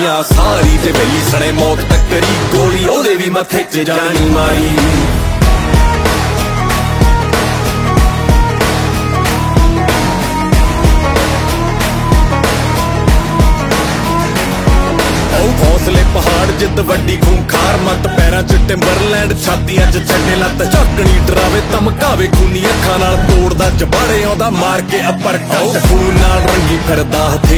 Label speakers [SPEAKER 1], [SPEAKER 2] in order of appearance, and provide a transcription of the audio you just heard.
[SPEAKER 1] ਦੁਨੀਆ ਸਾਰੀ ਤੇ ਬੈਲੀ ਸਣੇ ਮੌਤ ਟੱਕਰੀ ਗੋਲੀ ਉਹਦੇ ਵੀ ਮੱਥੇ 'ਚ ਜਾਣੀ ਮਾਰੀ ਹੌਸਲੇ ਪਹਾੜ ਜਿੱਤ ਵੱਡੀ ਖੂੰਖਾਰ ਮੱਤ ਪੈਰਾਂ 'ਚ ਟਿੰਬਰਲੈਂਡ ਛਾਤੀਆਂ 'ਚ ਛੱਡੇ ਲੱਤ ਝਾਕਣੀ ਡਰਾਵੇ ਧਮਕਾਵੇ ਖੂਨੀ ਅੱਖਾਂ ਨਾਲ ਤੋੜਦਾ ਜਬਾੜੇ ਆਉਂਦਾ ਮਾਰ ਕੇ ਅਪਰ ਕੱਟ ਖੂਨ ਨਾਲ ਰੰਗੀ ਫਿਰਦਾ ਹਥੇਲੀ